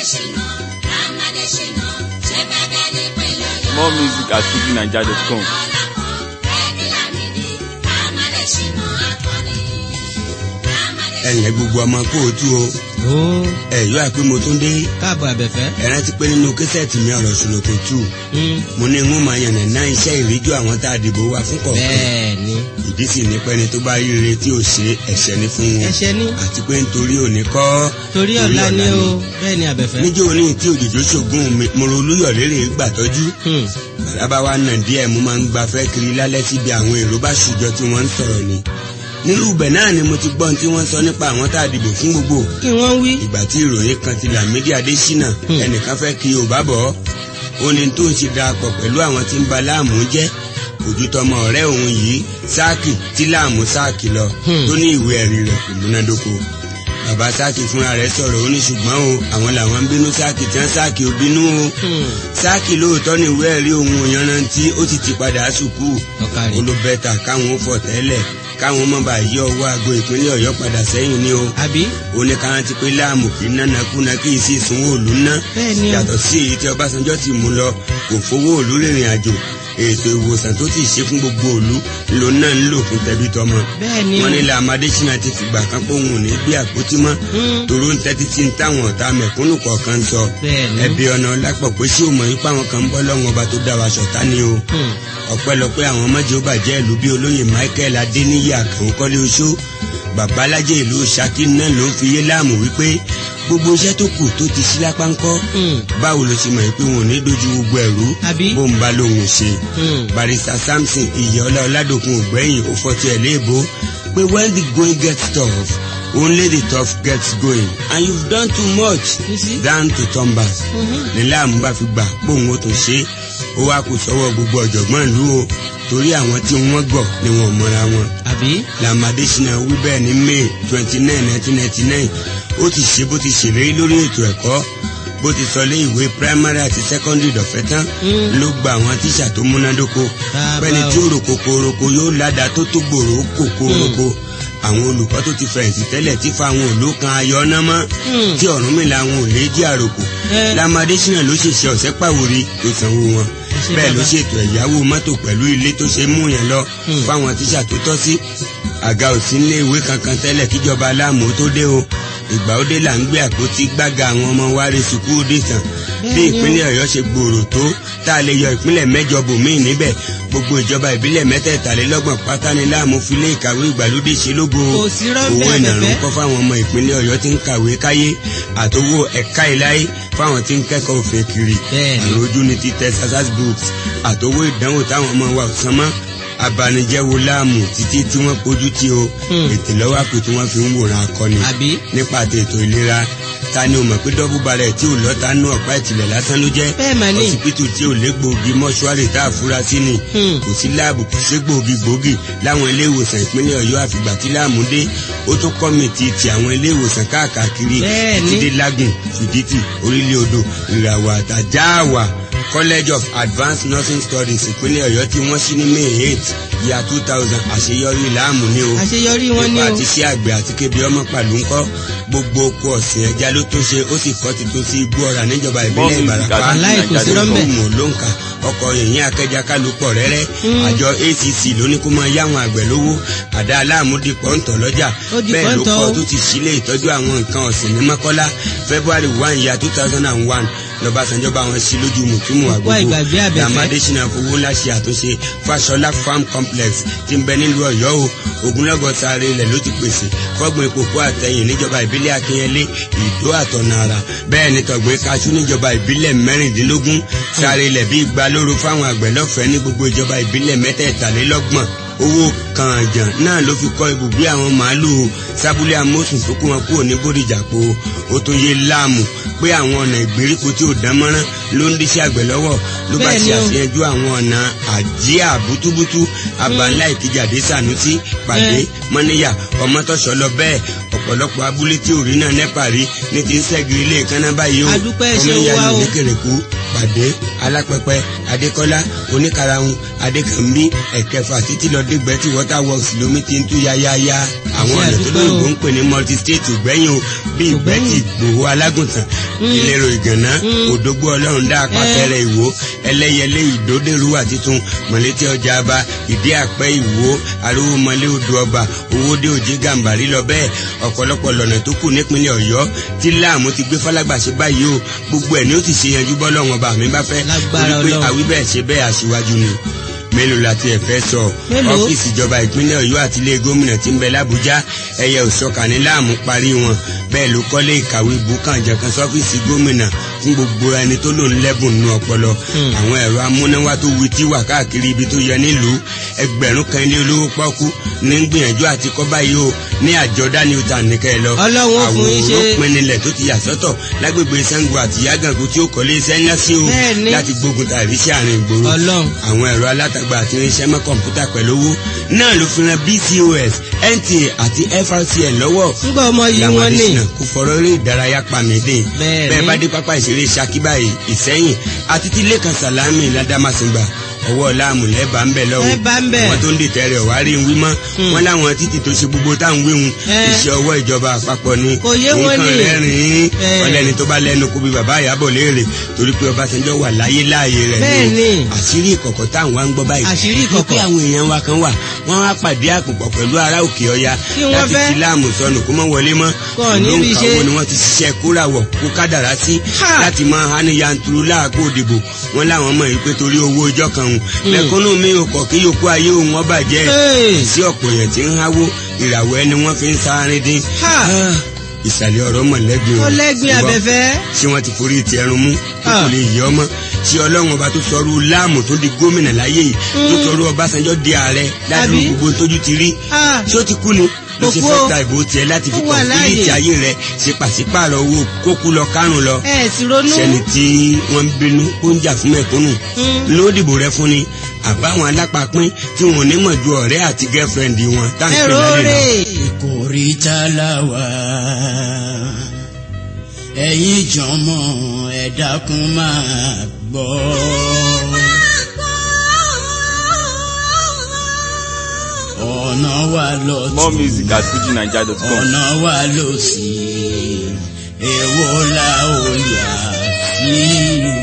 More music at FujiNiger.com. ẹ̀lẹ́ gbogbo ọmọ kóòtù o. ẹ̀yọ́ àpé mo tún dé. káàbọ̀ àbẹ̀fẹ́. ẹ̀rán ti pé nínú késẹ̀tì mi ọ̀rọ̀ ṣùlọ́kọ̀ tù. mo ní ń máa yànnà náà iṣẹ́ ìríjú àwọn tá a dìbò wa fún kọ̀ọ̀kan. bẹ́ẹ̀ni. ìdí sì ní pẹ́ni tó bá ríire tí ò ṣe ẹ̀ṣẹ̀ ní fún wọn. ẹ̀ṣẹ̀ ní. àti pé nítorí òní kọ́. torí ọ̀la ni o bẹ́ẹ̀ni àbẹ̀fẹ́. níjó ní tí òjòjò ṣògùn mo ro olúyọ̀lérè gbàtọ́jú. bàbá wa nà díẹ̀ mo máa ń gbafẹ́ kiri lálẹ́ síbi àwọn èrò bá ṣùjọ tí wọ́n ń sọ̀rọ̀ ni. nínú ibẹ̀ náà ni mo ti gbọ́n tí wọ́n sọ nípa àwọn tá a dìbò fún gbogbo. kí wọ́n wí. ìgbà tí ìròyìn kan ti Lámídì Adéṣínà ẹnìkan fẹ́ kí Yorùbá bọ̀ ó ní tó ń ṣe darapọ̀ pẹ̀lú àwọn tí ń ba láàmú jẹ́ ojútọmọ ọ̀rẹ́ òun yìí sáàkì tí láàmú sáàkì lọ tó ní ìwé ẹ̀rí rẹ̀ kò múnádóko. bàbá sáàkì fúnra rẹ̀ sọ̀rọ̀ ó ní ṣùgbọ́n o àwọn làwọn ń bínú sáàkì tí wọ́n sáàkì ò bínú o. sáàkì lóòótọ́ ní ìwé ẹ̀rí òun òyanrantí ó sì ti padà sùkúù olùbẹ́ta káwọn ó fọ̀ tẹ́lẹ̀ káwọn mọ̀ bá yí ọwọ́ àgbo ìpínlẹ̀ Ọ̀yọ́ padà sẹ́yìn ni o. àbí. ó ní káwọn ti pé láàmú kì í náná kúná kí ìsì ìsúnwó òlu ná. bẹ́ẹ̀ni o. yàtọ̀ sí èyí tí Ọbásanjọ́ ti mú lọ kò fowó òlu rìnrìn àjò ètò ìwòsàn tó ti ṣe fún gbogbo òlu ló náà ń lò fún tẹbí tọmọ. bẹ́ẹ̀ni o. wọ́n ní Láàmú Adéṣínà ti fìgbà kan pé òun ò ní gbé àpótí mọ́ toró ń tẹ́tí tí ń táwọn ọ̀tá mẹ̀kúnnù kọ̀ọ̀kan sọ. ẹbí ọ̀nà lápọ̀ pé ṣé o mọ̀ yípa àwọn kan ń bọ́ lọ́wọ́ ọba tó dá wa ṣọ̀tá ni o. ọpẹ́lọpẹ́ àwọn mọ́jọ́ bàjẹ́ ìlú bí olóyè Michael Adéníyì Àkànó Kọ́lé Oṣó babalájẹ ìlú Ṣakí náà ló ń fi yé Láàmú wípé gbogbo iṣẹ́ tó kù tó ti sí lápá ńkọ́ báwo ló ṣe mọ̀ pé wọn ò ní dojú gbogbo ẹ̀rú bó ń bá lóhùn ṣe. Barrister Samson Ìyẹ́ọlá Ọládòkun ògbẹ́yìn ó fọ́tí ẹ̀ léèbó pé when the going gets tough only the tough gets going and you've done too much down to turn back. ní Láàmú bá fi gbà póun ó tó ṣe ó wá kù sọ́wọ́ gbogbo ọ̀jọ̀gbọ́n ìlú o torí àwọn tí wọ́n gbọ́ ni wọ́n mọ́ra wọn. Láàmú Adéṣínà wí bẹ́ẹ̀ ní May 29, 1999 ó ti ṣe bó ti ṣèlérí lórí ètò ẹ̀kọ́ bó ti sọ lé ìwé primary àti secondary dọ̀fẹ́ tán ló gba àwọn tíṣà tó múnádóko pẹ́ni tí ó rò kòkòròkò yóò ládàá tó tó gbòòrò kòkòròkò àwọn olùkọ́ tó ti fẹ̀yìntì tẹ́lẹ̀ tí fáwọn olókan ayọ̀ ọ́nà mọ́ tí Ọ̀rúnmìlà àwọn ò lè jí àròkò Láàmú Adéṣínà ló ṣèṣe ọ̀sẹ́ pàwórí tó sanwó wọn bẹ́ẹ̀ ló ṣètò ẹ̀yáwó mọ́tò pẹ̀lú ilé tó ṣe mú yẹn lọ fáwọn tíṣà tó tọ́ sí àga ò sí nílé ìwé kankan tẹ́lẹ̀ kíjọba Láàmú tó dé o ìgbà ó dé là ń gbé àpótí gbága àwọn ọmọ wa rí sùkúù dé tàn bí ìpínlẹ̀ Ọ̀yọ́ ṣe gbòòrò tó tá a lè yọ ìpínlẹ̀ mẹ́jọ bòmíì níbẹ̀ gbogbo ìjọba ìbílẹ̀ mẹ́tẹ̀ẹ̀talélọ́gbọ̀n pátá ni Láàmú fi lé ìkàwé ìgbàlódé ṣe lógo owó ìnàrún kọ́ fáwọn ọmọ ìpínlẹ̀ Ọ̀yọ́ tí ń kàwé káyé àtowó ẹ̀ka ìláyé fáwọn tí ń kẹ́kọ̀ọ́ òfin kiri àròjù ní títẹ sasas books àtowó ìdánwò táwọn ọmọ wa ò san mọ́ abanijẹ́ wo Láàmú títí tí wọ́n pójú tí o ètè lọ́wọ́ àpò tí wọ́n fi ń wòran akọni nípa ètò ìlera ta ni o mọ̀ pé dọ́bù balẹ̀ tí ò lọ́ta nú ọ̀pá ìtìlẹ̀ lásán ló jẹ́ ọsibítù tí ò lé gbòógì mọ́ṣúárì tá a fura sí ni kò sí láàbù kò sí gbòógì láwọn ilé ìwòsàn ìpínlẹ̀ Ọ̀yọ́ àfìgbà tí Láàmú dé ó tún kọ́mìtì ti àwọn ilé ìwòsàn káàkiri títí dé Lágùn Fìdítì Orílẹ̀ Odò Ìràwọ̀ àtàjáàwà College of Advanced Nursing Studies ìpínlẹ̀ Ọ̀yọ́ tí wọ́n ṣí ní May 8 year 2000 àṣeyọrí Láàmú ni o àṣeyọrí wọn ni o nípa ti ṣe àgbẹ̀ àti kébi ọmọ pàlú ńkọ́ gbogbo oko ọ̀sìn ẹja ló tó ṣe ó sì kọ́ ti tó sí igbó ọ̀rà níjọba ìbílẹ̀ Ìbàràpá ìmọ̀ ló ń kà ọkọ̀ yìnyín akẹ́jà kálukọ̀ rẹ́rẹ́ àjọ ACC ló ní kó máa yáwọn àgbẹ̀ lówó àdá Láàmú dipọ̀ ń tọ̀ lọ́jà bẹ́ẹ̀ ló kọ́ tó ti sílé ìtọ́jú àwọn nǹkan ọ̀sìn ní Mọ́kọ́lá February 1 year 2001 lọ́bàṣánjọ́ bá wọn sí lójú mùtúmù àgbègbè Láàmú Adéṣínà fowó ńlá ṣe àtúnṣe Fáṣọlá farm complex tí ń bẹ nílùú Ọ̀yọ́ o ogunlọ́gọ̀ sáré ilẹ̀ ló ti pèsè fọ́gbìn kòkó àtẹ̀yìn níjọba ìbílẹ̀ Akínyẹlé Ìdó àtọ̀nà àrà bẹ́ẹ̀ ni tọ̀gbìn kaṣú níjọba ìbílẹ̀ 16 sáré ilẹ̀ bí igba lóru fáwọn àgbẹ̀ lọ́fẹ̀ẹ́ ní gbogbo ìjọba ìbílẹ̀ 33 owó kànjàn náà ló fi kọ́ ibùgbé àwọn màálùú sábúlé amósùn tó kó wọn kúrò ní Bódìjà po ó tún yé Láàmú pé àwọn ọ̀nà ìgbèríko tí ò dán mọ́rán ló ń díṣẹ́ àgbẹ̀ lọ́wọ́ ló bá ṣe àṣeyẹjú àwọn ọ̀nà àjíà bútúbútú Àbànlá Ìkìjàdé Sànúsí Pàdé Mọ́níyà Ọmọtọ́ṣọ́ lọ bẹ́ẹ̀ ọ̀pọ̀lọpọ̀ abúlé tí òrí náà nẹ́pà rí ní ti ń ṣẹ́gi ilé kaná báyìí o ọmọnìyàn ní Kérékù Pàdé Alápẹpẹ Adékọ́lá Oníkarahun Adékànbí Ẹ̀kẹfà títí lọ dégbẹ́ tí water works lómi ti ń tú yáyáyá. àwọn ọ̀nà tó lóyìnbó ń pè ní multi-state ògbẹ́yìn o bí ìgbẹ́tì Ìgbòho Alágùntàn Ìlérò Ìgànná Òdògbó Ọlọ́run dá Apáfẹ́rẹ́ Ìwó Ẹlẹ́yẹlé Ìdódèrúwà Títún Mọ̀lété Ọjà Aba Ìdí Àpẹ́ Ìwó Arówómọlé Odò Ọba Owódé Òjé Gàmbàrí lọ bẹ́ẹ̀ ọ̀pọ̀lọpọ̀ lọ́nà tó kù nípínlẹ̀ Ọ̀yọ́ tí láàmú ti gbé Fálágbà ṣe báyìí o gbogbo ẹ̀ ni ó ti ṣe yanjú bọ́lọ́run ọba mi bá fẹ́ torí pé àwí bẹ́ẹ̀ ṣe bẹ́ẹ̀ aṣíwájú ni mélòó láti ẹ̀fẹ́ sọ ọ́fíìsì ìjọba ìpínlẹ̀ Ọ̀yọ́ àti ilé gómìnà tí ń bẹ l'Ábújá ẹyẹ òṣọ́kà ní láàmú parí wọn bẹ́ẹ̀ ló kọ́lé ìkàwé bùkànjẹ̀kan sọ́fíìsì gómìnà fún gbogbo ẹni tó lò ń lẹ́bùn nínú ọpọlọ àwọn ẹ̀rọ amúnáwá tó wu tí wà káàkiri ibi tó yẹ nílùú ẹgbẹ̀rún kan ilé olówó pọ́kú ní gbìyànjú àti kọ́ báyìí o ní àjọ Danielton nìkẹ́ lọ àwọn olópinilẹ̀ tó ti yà sọ́tọ̀ lágbègbè Ṣàngó àti Yágànkú tí ó kọ́lé iṣẹ́ ńlá sí o láti gbógun tàrí sí àárín ìgboro àwọn ẹ̀rọ alátagbà àti irinṣẹ́ mọ́ kọ̀ǹpútà pẹ̀lú owó náà ló fi ran BCOS NTA àti FRCN lọ́wọ́ làmàdìsínà kò fọ̀rọ̀ eré ìdárayá pàmìdé bẹ́ẹ̀ bá dé pápá ìṣeré Ṣakí báyìí Ìṣẹ́yìn àti tí Lẹ́kan Sàlámì Ládàmásìngbà ọwọ́ láàmú lẹ́bà ń bẹ̀ lọ́wọ́ wọn tó ń dìtẹ̀ rẹ̀ wá rí wí mọ́ wọn láwọn títì tó ṣe gbogbo táwọn wíhun iṣẹ́ ọwọ́ ìjọba àpapọ̀ ni nǹkan rẹ́rìn-ín ọlẹ́ni tó bá lẹ́nu kó bí bàbá Ìyábọ̀ léèrè torí pé Ọbásanjọ́ wà láyé láàyè rẹ̀ ni àṣírí ìkọ̀kọ̀ táwọn wá ń gbọ́ báyìí wípé àwọn èèyàn wa kan wà wọ́n wá pàdé àpòpọ̀ pẹ̀lú ará Òkè Ọya láti ti láàmú sọnù kó mọ́ wọlé mọ́ ìlú nǹkan wo ni wọ́n ti ṣiṣẹ́ kóràwọ̀ kó kádàrá sí láti máa hání yanturu láàkó òdìbò wọn láwọn mọ̀ wípé torí owó ìjọ kan mẹ̀kúnnù mi ò kọ̀ kí yòókù ayé òun ọba jẹ́ sí ọ̀pọ̀ èèyàn tí ń háwó ìràwọ̀ ẹni wọ́n fi ń sáré dín ìsàlẹ̀ ọ̀rọ̀ mọ̀lẹ́gbìn abẹ́fẹ́ tí wọ́n ti forí ti ẹrun mú kò lè yọ ọmọ tí Ọlọ́run ọba tó sọrú láàmú tó di gómìnà láyé yìí tó sọrú Ọbásanjọ́ di ààrẹ ládùúgbò gbogbo tójú ti rí tí ó ti kú ni ló ṣe fẹ́ ta ìbò tiẹ̀ láti fi kọ̀ǹpìlìtì ayé rẹ̀ ṣe pàṣípààrọ̀ owó kókú lọ kárùn lọ sẹ́ni tí wọ́n ń bínú ó ń jà fún mẹ̀kúnnù ló dìbò rẹ̀ fún ni àbáwọn alápapín tí wọn ò ní mọ̀ ju ọ̀rẹ́ àti gẹ́fẹ̀rẹ̀ndì wọn táǹkì lálẹ́ lọ. ìkórìtà làwà ẹ̀yin jọmọ ẹ dákun máa gbọ́. ọ̀nà wa lọ tún more music at FujiNaija.com. ọ̀nà wa lọ sí èwo la ó yà sí.